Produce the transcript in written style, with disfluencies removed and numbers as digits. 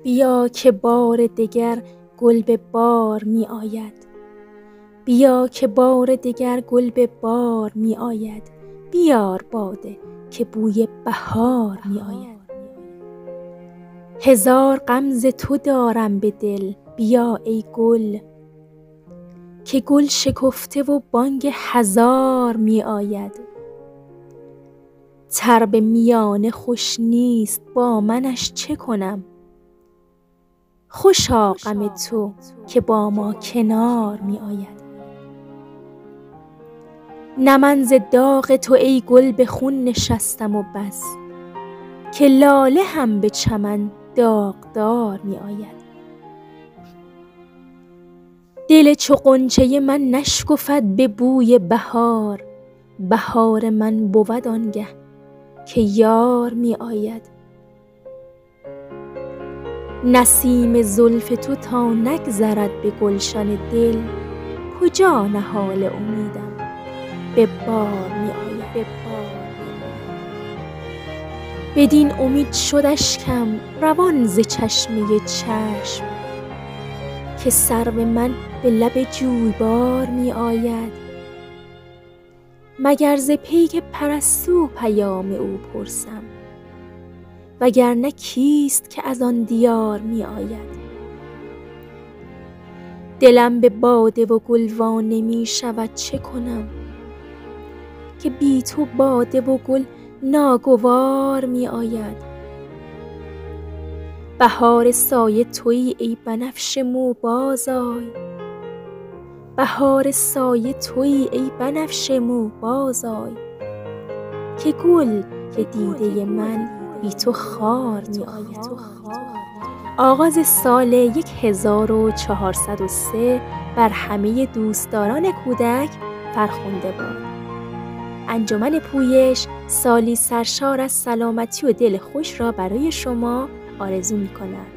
بیا که بار دگر گل به بار می آید. بیا که بار دگر گل به بار می آید. بیار باده که بوی بهار می آید. هزار غم ز تو دارم به دل، بیا ای گل که گل شکفته و بانگ هزار می آید. تر به میانه خوش نیست، با منش چه کنم؟ خوشا غم تو که با ما کنار می آید. نه من ز داغ تو ای گل به خون نشستم و بس، که لاله هم به چمن داغدار می آید. دل چو غنچه من نشکفد به بوی بهار، بهار من بود آنگه که یار می آید. نسیم زلف تو تا نگذرد به گلشن دل، کجا نهال امیدم به بار می آید. بدین امید شد اشکم روان ز چشمه چشم، که سرو من به لب جویبار می آید. مگر ز پیک پرستو پیام او پرسم، وگرنه کیست که از آن دیار می آید. دلم به باده و گل وانمی شود چه کنم، که بی تو باده و گل ناگوار می آید. بهار سایه تویی ای بنفشه مو بازآی، بهار سایه تویی ای بنفشه مو بازآی، که گل به دیده من بی تو خار می آید. آغاز سال 1403 بر همه دوستداران کودک فرخنده باد. انجمن پویش سالی سرشار از سلامتی و دل خوش را برای شما آرزو می کند.